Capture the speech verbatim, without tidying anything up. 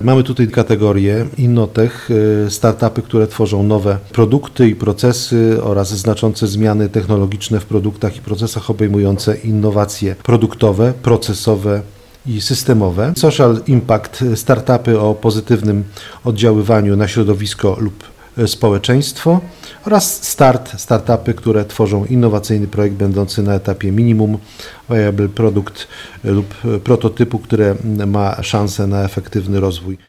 Mamy tutaj kategorię Innotech, startupy, które tworzą nowe produkty i procesy oraz znaczące zmiany technologiczne w produktach i procesach obejmujące innowacje produktowe, procesowe i systemowe. Social Impact, startupy o pozytywnym oddziaływaniu na środowisko lub społeczeństwo oraz Start, startupy, które tworzą innowacyjny projekt będący na etapie minimum viable produkt lub prototypu, które ma szansę na efektywny rozwój.